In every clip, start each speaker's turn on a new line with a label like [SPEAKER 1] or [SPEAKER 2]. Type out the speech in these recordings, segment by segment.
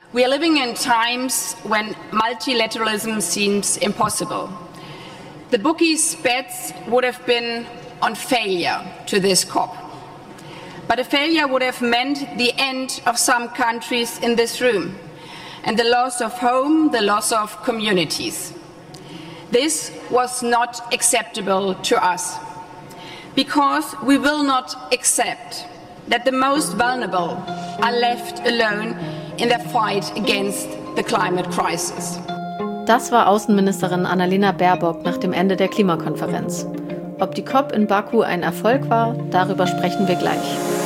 [SPEAKER 1] We are living in times when multilateralism seems impossible. The bookies' bets would have been on failure to this COP. But a failure would have meant the end of some countries in this room and the loss of home, the loss of communities. This was not acceptable to us because we will not accept that the most vulnerable are left alone in their fight against the climate crisis.
[SPEAKER 2] Das war Außenministerin Annalena Baerbock nach dem Ende der Klimakonferenz. Ob die COP in Baku ein Erfolg war, darüber sprechen wir gleich.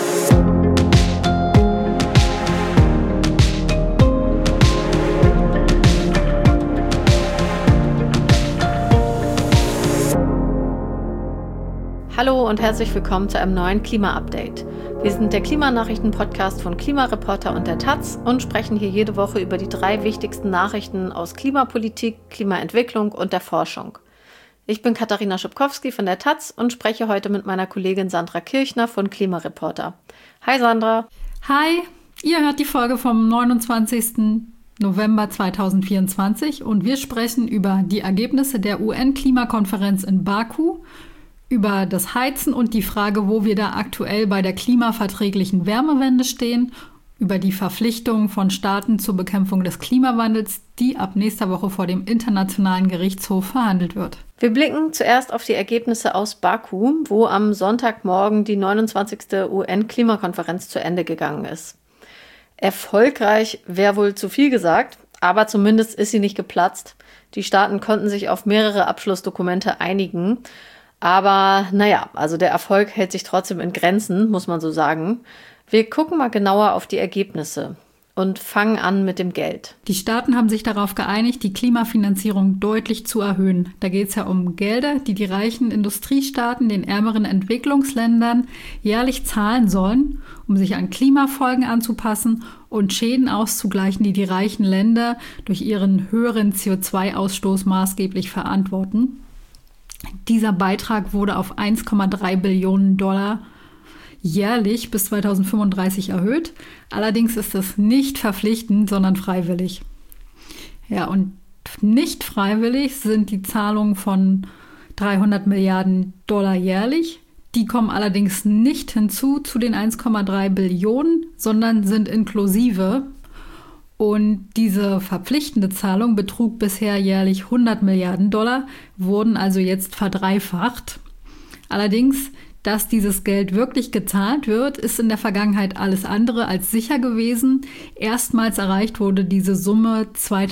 [SPEAKER 2] Hallo und herzlich willkommen zu einem neuen Klima-Update. Wir sind der Klimanachrichten-Podcast von Klimareporter und der Taz und sprechen hier jede Woche über die 3 wichtigsten Nachrichten aus Klimapolitik, Klimaentwicklung und der Forschung. Ich bin Katharina Schupkowski von der Taz und spreche heute mit meiner Kollegin Sandra Kirchner von Klimareporter. Hi Sandra.
[SPEAKER 3] Hi, ihr hört die Folge vom 29. November 2024 und wir sprechen über die Ergebnisse der UN-Klimakonferenz in Baku, über das Heizen und die Frage, wo wir da aktuell bei der klimaverträglichen Wärmewende stehen, über die Verpflichtung von Staaten zur Bekämpfung des Klimawandels, die ab nächster Woche vor dem Internationalen Gerichtshof verhandelt wird.
[SPEAKER 2] Wir blicken zuerst auf die Ergebnisse aus Baku, wo am Sonntagmorgen die 29. UN-Klimakonferenz zu Ende gegangen ist. Erfolgreich wäre wohl zu viel gesagt, aber zumindest ist sie nicht geplatzt. Die Staaten konnten sich auf mehrere Abschlussdokumente einigen. Aber also der Erfolg hält sich trotzdem in Grenzen, muss man so sagen. Wir gucken mal genauer auf die Ergebnisse und fangen an mit dem Geld.
[SPEAKER 3] Die Staaten haben sich darauf geeinigt, die Klimafinanzierung deutlich zu erhöhen. Da geht es ja um Gelder, die die reichen Industriestaaten den ärmeren Entwicklungsländern jährlich zahlen sollen, um sich an Klimafolgen anzupassen und Schäden auszugleichen, die die reichen Länder durch ihren höheren CO2-Ausstoß maßgeblich verantworten. Dieser Beitrag wurde auf 1,3 Billionen Dollar jährlich bis 2035 erhöht. Allerdings ist es nicht verpflichtend, sondern freiwillig. Ja, und nicht freiwillig sind die Zahlungen von 300 Milliarden Dollar jährlich. Die kommen allerdings nicht hinzu zu den 1,3 Billionen, sondern sind inklusive. Und diese verpflichtende Zahlung betrug bisher jährlich 100 Milliarden Dollar, wurden also jetzt verdreifacht. Allerdings, dass dieses Geld wirklich gezahlt wird, ist in der Vergangenheit alles andere als sicher gewesen. Erstmals erreicht wurde diese Summe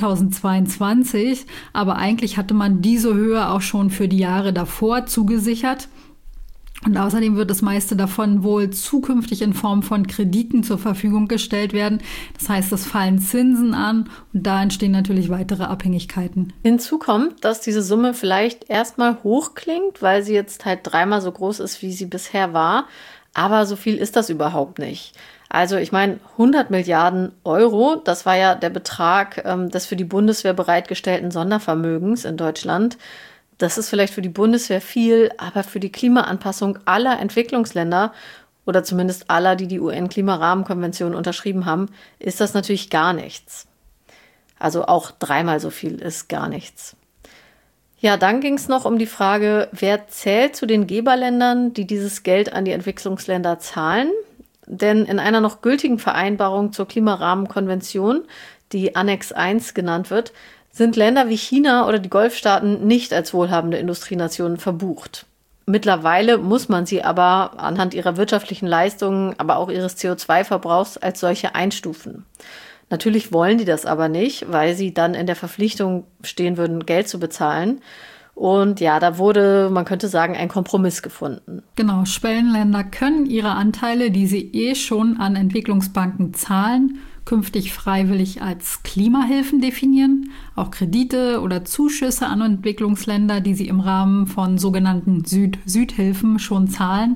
[SPEAKER 3] 2022, aber eigentlich hatte man diese Höhe auch schon für die Jahre davor zugesichert. Und außerdem wird das meiste davon wohl zukünftig in Form von Krediten zur Verfügung gestellt werden. Das heißt, es fallen Zinsen an und da entstehen natürlich weitere Abhängigkeiten.
[SPEAKER 2] Hinzu kommt, dass diese Summe vielleicht erstmal hoch klingt, weil sie jetzt halt 3-mal so groß ist, wie sie bisher war. Aber so viel ist das überhaupt nicht. Also ich meine, 100 Milliarden Euro, das war ja der Betrag des für die Bundeswehr bereitgestellten Sondervermögens in Deutschland. Das ist vielleicht für die Bundeswehr viel, aber für die Klimaanpassung aller Entwicklungsländer oder zumindest aller, die die UN-Klimarahmenkonvention unterschrieben haben, ist das natürlich gar nichts. Also auch 3-mal so viel ist gar nichts. Ja, dann ging es noch um die Frage, wer zählt zu den Geberländern, die dieses Geld an die Entwicklungsländer zahlen? Denn in einer noch gültigen Vereinbarung zur Klimarahmenkonvention, die Annex 1 genannt wird, sind Länder wie China oder die Golfstaaten nicht als wohlhabende Industrienationen verbucht. Mittlerweile muss man sie aber anhand ihrer wirtschaftlichen Leistungen, aber auch ihres CO2-Verbrauchs als solche einstufen. Natürlich wollen die das aber nicht, weil sie dann in der Verpflichtung stehen würden, Geld zu bezahlen. Und ja, da wurde, man könnte sagen, ein Kompromiss gefunden.
[SPEAKER 3] Genau, Schwellenländer können ihre Anteile, die sie schon an Entwicklungsbanken zahlen, künftig freiwillig als Klimahilfen definieren. Auch Kredite oder Zuschüsse an Entwicklungsländer, die sie im Rahmen von sogenannten Südhilfen schon zahlen,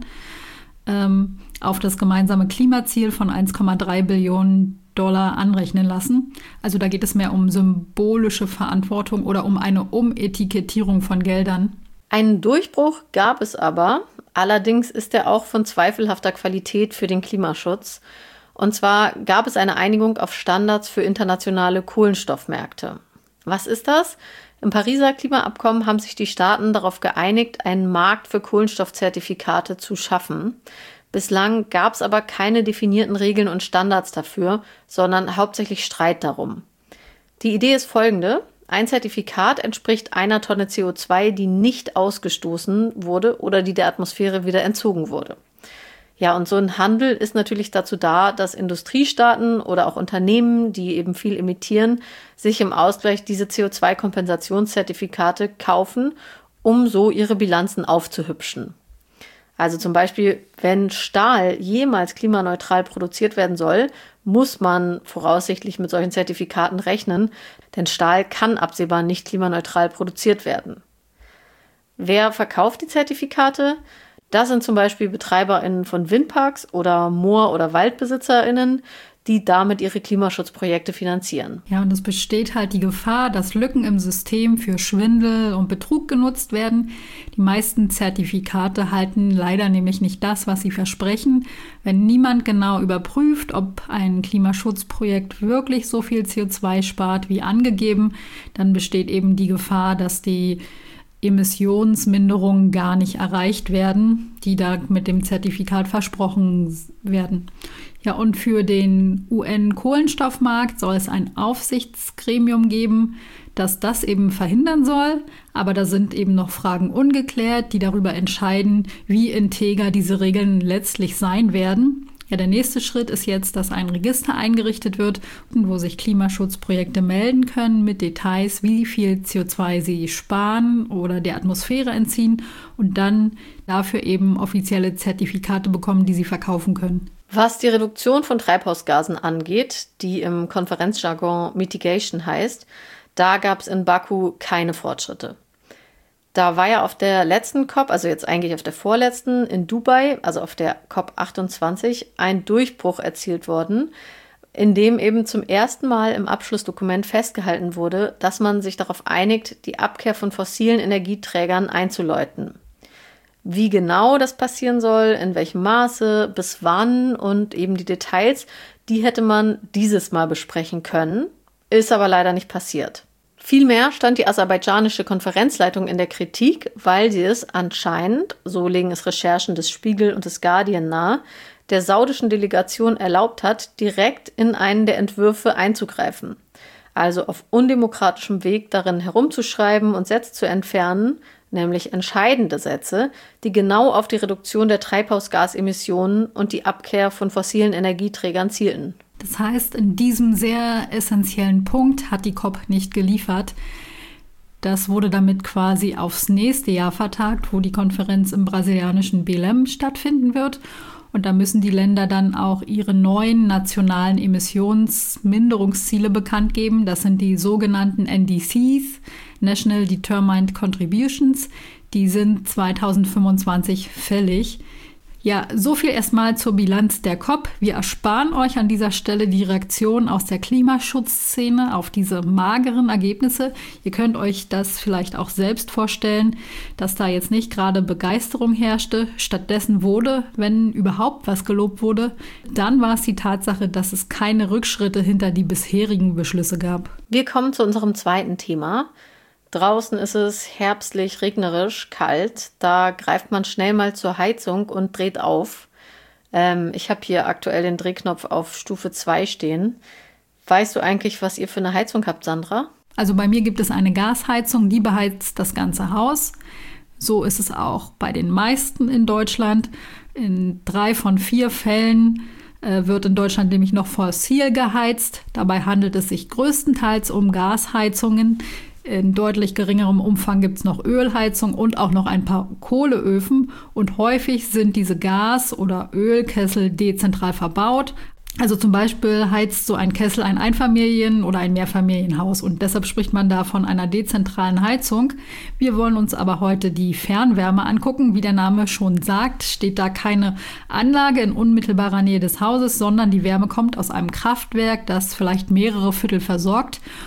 [SPEAKER 3] auf das gemeinsame Klimaziel von 1,3 Billionen Dollar anrechnen lassen. Also da geht es mehr um symbolische Verantwortung oder um eine Umetikettierung von Geldern.
[SPEAKER 2] Einen Durchbruch gab es aber. Allerdings ist er auch von zweifelhafter Qualität für den Klimaschutz. Und zwar gab es eine Einigung auf Standards für internationale Kohlenstoffmärkte. Was ist das? Im Pariser Klimaabkommen haben sich die Staaten darauf geeinigt, einen Markt für Kohlenstoffzertifikate zu schaffen. Bislang gab es aber keine definierten Regeln und Standards dafür, sondern hauptsächlich Streit darum. Die Idee ist folgende: Ein Zertifikat entspricht einer Tonne CO2, die nicht ausgestoßen wurde oder die der Atmosphäre wieder entzogen wurde. Ja, und so ein Handel ist natürlich dazu da, dass Industriestaaten oder auch Unternehmen, die eben viel emittieren, sich im Ausgleich diese CO2-Kompensationszertifikate kaufen, um so ihre Bilanzen aufzuhübschen. Also zum Beispiel, wenn Stahl jemals klimaneutral produziert werden soll, muss man voraussichtlich mit solchen Zertifikaten rechnen, denn Stahl kann absehbar nicht klimaneutral produziert werden. Wer verkauft die Zertifikate? Das sind zum Beispiel BetreiberInnen von Windparks oder Moor- oder WaldbesitzerInnen, die damit ihre Klimaschutzprojekte finanzieren.
[SPEAKER 3] Ja, und es besteht halt die Gefahr, dass Lücken im System für Schwindel und Betrug genutzt werden. Die meisten Zertifikate halten leider nämlich nicht das, was sie versprechen. Wenn niemand genau überprüft, ob ein Klimaschutzprojekt wirklich so viel CO2 spart wie angegeben, dann besteht eben die Gefahr, dass die Emissionsminderungen gar nicht erreicht werden, die da mit dem Zertifikat versprochen werden. Ja, und für den UN-Kohlenstoffmarkt soll es ein Aufsichtsgremium geben, das das eben verhindern soll. Aber da sind eben noch Fragen ungeklärt, die darüber entscheiden, wie integer diese Regeln letztlich sein werden. Ja, der nächste Schritt ist jetzt, dass ein Register eingerichtet wird, wo sich Klimaschutzprojekte melden können mit Details, wie viel CO2 sie sparen oder der Atmosphäre entziehen und dann dafür eben offizielle Zertifikate bekommen, die sie verkaufen können.
[SPEAKER 2] Was die Reduktion von Treibhausgasen angeht, die im Konferenzjargon Mitigation heißt, da gab es in Baku keine Fortschritte. Da war ja auf der letzten COP, also jetzt eigentlich auf der vorletzten in Dubai, also auf der COP 28, ein Durchbruch erzielt worden, in dem eben zum ersten Mal im Abschlussdokument festgehalten wurde, dass man sich darauf einigt, die Abkehr von fossilen Energieträgern einzuläuten. Wie genau das passieren soll, in welchem Maße, bis wann und eben die Details, die hätte man dieses Mal besprechen können, ist aber leider nicht passiert. Vielmehr stand die aserbaidschanische Konferenzleitung in der Kritik, weil sie es anscheinend, so legen es Recherchen des Spiegel und des Guardian nahe, der saudischen Delegation erlaubt hat, direkt in einen der Entwürfe einzugreifen. Also auf undemokratischem Weg darin herumzuschreiben und Sätze zu entfernen, nämlich entscheidende Sätze, die genau auf die Reduktion der Treibhausgasemissionen und die Abkehr von fossilen Energieträgern zielten.
[SPEAKER 3] Das heißt, in diesem sehr essentiellen Punkt hat die COP nicht geliefert. Das wurde damit quasi aufs nächste Jahr vertagt, wo die Konferenz im brasilianischen Belém stattfinden wird. Und da müssen die Länder dann auch ihre neuen nationalen Emissionsminderungsziele bekannt geben. Das sind die sogenannten NDCs, National Determined Contributions. Die sind 2025 fällig. Ja, so viel erstmal zur Bilanz der COP. Wir ersparen euch an dieser Stelle die Reaktion aus der Klimaschutzszene auf diese mageren Ergebnisse. Ihr könnt euch das vielleicht auch selbst vorstellen, dass da jetzt nicht gerade Begeisterung herrschte. Stattdessen wurde, wenn überhaupt was gelobt wurde, dann war es die Tatsache, dass es keine Rückschritte hinter die bisherigen Beschlüsse gab.
[SPEAKER 2] Wir kommen zu unserem zweiten Thema. Draußen ist es herbstlich, regnerisch, kalt. Da greift man schnell mal zur Heizung und dreht auf. Ich habe hier aktuell den Drehknopf auf Stufe 2 stehen. Weißt du eigentlich, was ihr für eine Heizung habt, Sandra?
[SPEAKER 3] Also bei mir gibt es eine Gasheizung, die beheizt das ganze Haus. So ist es auch bei den meisten in Deutschland. In 3 von 4 Fällen wird in Deutschland nämlich noch fossil geheizt. Dabei handelt es sich größtenteils um Gasheizungen. In deutlich geringerem Umfang gibt es noch Ölheizung und auch noch ein paar Kohleöfen. Und häufig sind diese Gas- oder Ölkessel dezentral verbaut. Also zum Beispiel heizt so ein Kessel ein Einfamilien- oder ein Mehrfamilienhaus. Und deshalb spricht man da von einer dezentralen Heizung. Wir wollen uns aber heute die Fernwärme angucken. Wie der Name schon sagt, steht da keine Anlage in unmittelbarer Nähe des Hauses, sondern die Wärme kommt aus einem Kraftwerk, das vielleicht mehrere Viertel versorgt.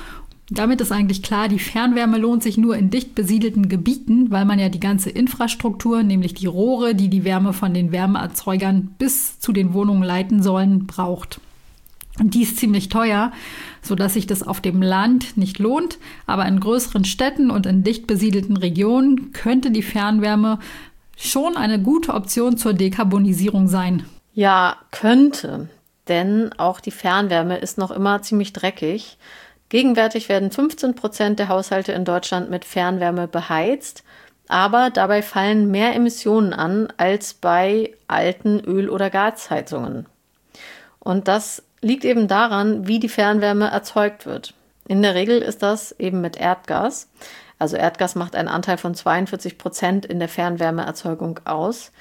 [SPEAKER 3] Damit ist eigentlich klar, die Fernwärme lohnt sich nur in dicht besiedelten Gebieten, weil man ja die ganze Infrastruktur, nämlich die Rohre, die die Wärme von den Wärmeerzeugern bis zu den Wohnungen leiten sollen, braucht. Und die ist ziemlich teuer, sodass sich das auf dem Land nicht lohnt. Aber in größeren Städten und in dicht besiedelten Regionen könnte die Fernwärme schon eine gute Option zur Dekarbonisierung sein.
[SPEAKER 2] Ja, könnte. Denn auch die Fernwärme ist noch immer ziemlich dreckig. Gegenwärtig werden 15% der Haushalte in Deutschland mit Fernwärme beheizt, aber dabei fallen mehr Emissionen an als bei alten Öl- oder Gasheizungen. Und das liegt eben daran, wie die Fernwärme erzeugt wird. In der Regel ist das eben mit Erdgas. Also Erdgas macht einen Anteil von 42% in der Fernwärmeerzeugung aus.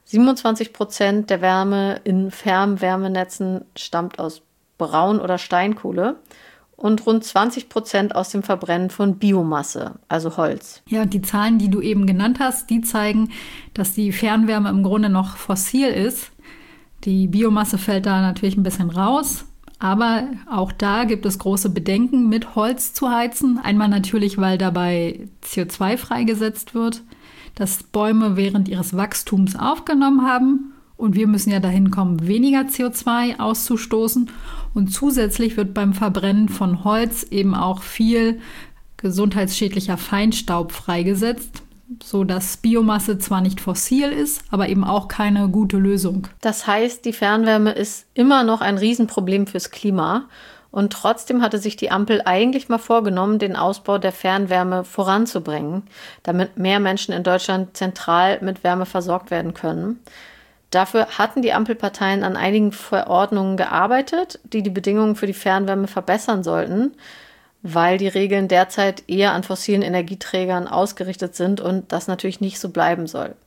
[SPEAKER 2] 27% der Wärme in Fernwärmenetzen stammt aus Braun- oder Steinkohle. Und rund 20% aus dem Verbrennen von Biomasse, also Holz.
[SPEAKER 3] Ja, die Zahlen, die du eben genannt hast, die zeigen, dass die Fernwärme im Grunde noch fossil ist. Die Biomasse fällt da natürlich ein bisschen raus, aber auch da gibt es große Bedenken, mit Holz zu heizen. Einmal natürlich, weil dabei CO2 freigesetzt wird, das Bäume während ihres Wachstums aufgenommen haben. Und wir müssen ja dahin kommen, weniger CO2 auszustoßen. Und zusätzlich wird beim Verbrennen von Holz eben auch viel gesundheitsschädlicher Feinstaub freigesetzt, sodass Biomasse zwar nicht fossil ist, aber eben auch keine gute Lösung.
[SPEAKER 2] Das heißt, die Fernwärme ist immer noch ein Riesenproblem fürs Klima. Und trotzdem hatte sich die Ampel eigentlich mal vorgenommen, den Ausbau der Fernwärme voranzubringen, damit mehr Menschen in Deutschland zentral mit Wärme versorgt werden können. Dafür hatten die Ampelparteien an einigen Verordnungen gearbeitet, die die Bedingungen für die Fernwärme verbessern sollten, weil die Regeln derzeit eher an fossilen Energieträgern ausgerichtet sind und das natürlich nicht so bleiben soll.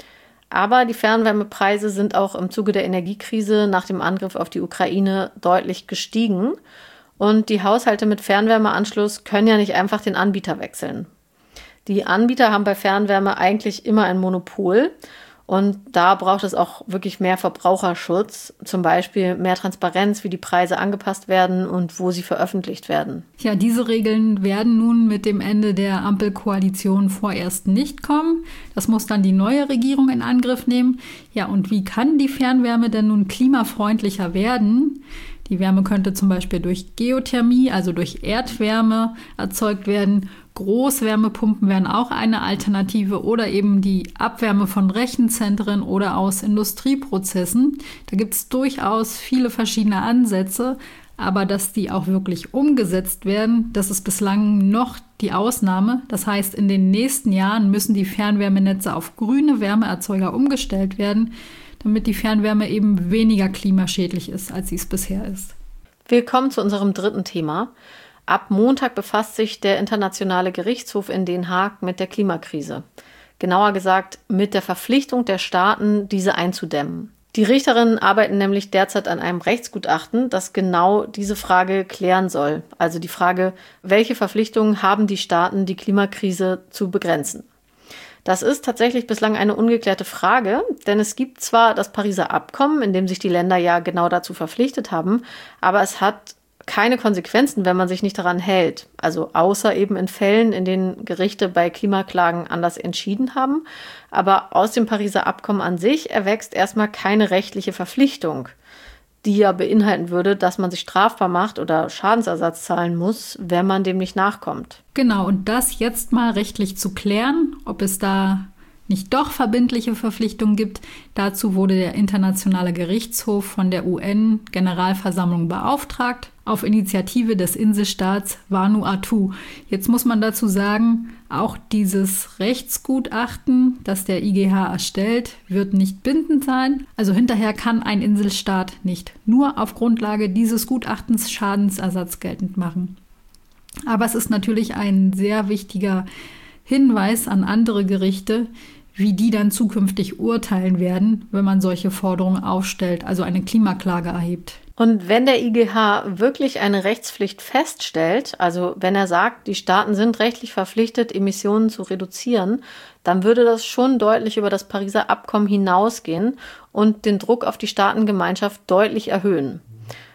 [SPEAKER 2] Aber die Fernwärmepreise sind auch im Zuge der Energiekrise nach dem Angriff auf die Ukraine deutlich gestiegen und die Haushalte mit Fernwärmeanschluss können ja nicht einfach den Anbieter wechseln. Die Anbieter haben bei Fernwärme eigentlich immer ein Monopol. Und da braucht es auch wirklich mehr Verbraucherschutz, zum Beispiel mehr Transparenz, wie die Preise angepasst werden und wo sie veröffentlicht werden.
[SPEAKER 3] Ja, diese Regeln werden nun mit dem Ende der Ampelkoalition vorerst nicht kommen. Das muss dann die neue Regierung in Angriff nehmen. Ja, und wie kann die Fernwärme denn nun klimafreundlicher werden? Die Wärme könnte zum Beispiel durch Geothermie, also durch Erdwärme, erzeugt werden. Großwärmepumpen wären auch eine Alternative oder eben die Abwärme von Rechenzentren oder aus Industrieprozessen. Da gibt es durchaus viele verschiedene Ansätze, aber dass die auch wirklich umgesetzt werden, das ist bislang noch die Ausnahme. Das heißt, in den nächsten Jahren müssen die Fernwärmenetze auf grüne Wärmeerzeuger umgestellt werden, damit die Fernwärme eben weniger klimaschädlich ist, als sie es bisher ist.
[SPEAKER 2] Willkommen zu unserem dritten Thema. Ab Montag befasst sich der Internationale Gerichtshof in Den Haag mit der Klimakrise. Genauer gesagt mit der Verpflichtung der Staaten, diese einzudämmen. Die Richterinnen arbeiten nämlich derzeit an einem Rechtsgutachten, das genau diese Frage klären soll. Also die Frage, welche Verpflichtungen haben die Staaten, die Klimakrise zu begrenzen? Das ist tatsächlich bislang eine ungeklärte Frage, denn es gibt zwar das Pariser Abkommen, in dem sich die Länder ja genau dazu verpflichtet haben, aber es hat keine Konsequenzen, wenn man sich nicht daran hält. Also außer eben in Fällen, in denen Gerichte bei Klimaklagen anders entschieden haben. Aber aus dem Pariser Abkommen an sich erwächst erstmal keine rechtliche Verpflichtung, die ja beinhalten würde, dass man sich strafbar macht oder Schadensersatz zahlen muss, wenn man dem nicht nachkommt.
[SPEAKER 3] Genau, und das jetzt mal rechtlich zu klären, ob es da nicht doch verbindliche Verpflichtungen gibt. Dazu wurde der Internationale Gerichtshof von der UN-Generalversammlung beauftragt, auf Initiative des Inselstaats Vanuatu. Jetzt muss man dazu sagen, auch dieses Rechtsgutachten, das der IGH erstellt, wird nicht bindend sein. Also hinterher kann ein Inselstaat nicht nur auf Grundlage dieses Gutachtens Schadensersatz geltend machen. Aber es ist natürlich ein sehr wichtiger Hinweis an andere Gerichte, wie die dann zukünftig urteilen werden, wenn man solche Forderungen aufstellt, also eine Klimaklage erhebt.
[SPEAKER 2] Und wenn der IGH wirklich eine Rechtspflicht feststellt, also wenn er sagt, die Staaten sind rechtlich verpflichtet, Emissionen zu reduzieren, dann würde das schon deutlich über das Pariser Abkommen hinausgehen und den Druck auf die Staatengemeinschaft deutlich erhöhen.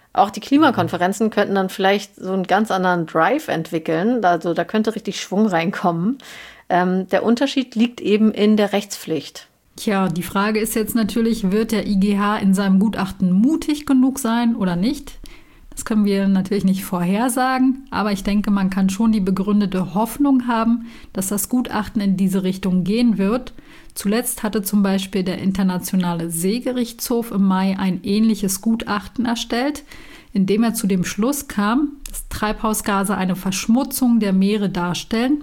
[SPEAKER 2] Auch die Klimakonferenzen könnten dann vielleicht so einen ganz anderen Drive entwickeln. Also da könnte richtig Schwung reinkommen. Der Unterschied liegt eben in der Rechtspflicht.
[SPEAKER 3] Tja, die Frage ist jetzt natürlich, wird der IGH in seinem Gutachten mutig genug sein oder nicht? Das können wir natürlich nicht vorhersagen, aber ich denke, man kann schon die begründete Hoffnung haben, dass das Gutachten in diese Richtung gehen wird. Zuletzt hatte zum Beispiel der Internationale Seegerichtshof im Mai ein ähnliches Gutachten erstellt, in dem er zu dem Schluss kam, dass Treibhausgase eine Verschmutzung der Meere darstellen.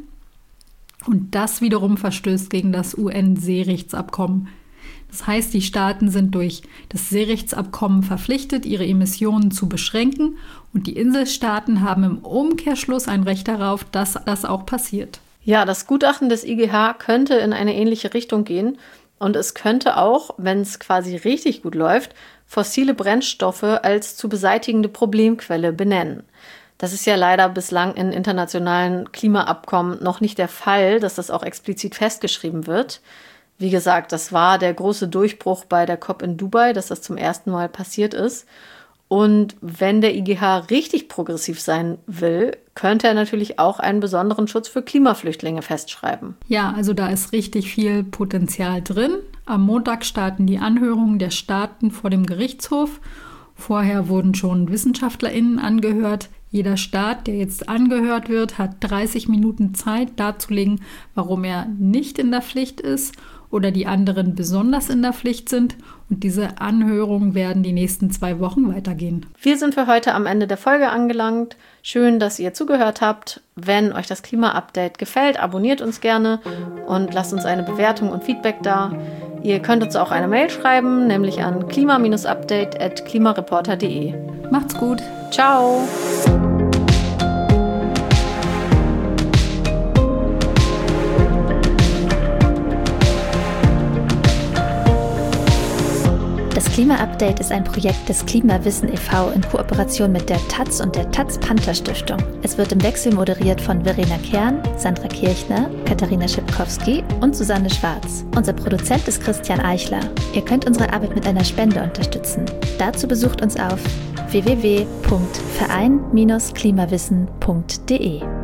[SPEAKER 3] Und das wiederum verstößt gegen das UN-Seerechtsabkommen. Das heißt, die Staaten sind durch das Seerechtsabkommen verpflichtet, ihre Emissionen zu beschränken. Und die Inselstaaten haben im Umkehrschluss ein Recht darauf, dass das auch passiert.
[SPEAKER 2] Ja, das Gutachten des IGH könnte in eine ähnliche Richtung gehen. Und es könnte auch, wenn es quasi richtig gut läuft, fossile Brennstoffe als zu beseitigende Problemquelle benennen. Das ist ja leider bislang in internationalen Klimaabkommen noch nicht der Fall, dass das auch explizit festgeschrieben wird. Wie gesagt, das war der große Durchbruch bei der COP in Dubai, dass das zum ersten Mal passiert ist. Und wenn der IGH richtig progressiv sein will, könnte er natürlich auch einen besonderen Schutz für Klimaflüchtlinge festschreiben.
[SPEAKER 3] Ja, also da ist richtig viel Potenzial drin. Am Montag starten die Anhörungen der Staaten vor dem Gerichtshof. Vorher wurden schon WissenschaftlerInnen angehört. Jeder Staat, der jetzt angehört wird, hat 30 Minuten Zeit darzulegen, warum er nicht in der Pflicht ist oder die anderen besonders in der Pflicht sind. Und diese Anhörungen werden die nächsten 2 Wochen weitergehen.
[SPEAKER 2] Wir sind für heute am Ende der Folge angelangt. Schön, dass ihr zugehört habt. Wenn euch das Klima-Update gefällt, abonniert uns gerne und lasst uns eine Bewertung und Feedback da. Ihr könnt uns auch eine Mail schreiben, nämlich an klima-update@klimareporter.de.
[SPEAKER 3] Macht's gut.
[SPEAKER 2] Ciao.
[SPEAKER 4] Das Klima-Update ist ein Projekt des Klimawissen e.V. in Kooperation mit der taz und der Taz-Panther-Stiftung. Es wird im Wechsel moderiert von Verena Kern, Sandra Kirchner, Katharina Schipkowski und Susanne Schwarz. Unser Produzent ist Christian Eichler. Ihr könnt unsere Arbeit mit einer Spende unterstützen. Dazu besucht uns auf www.verein-klimawissen.de.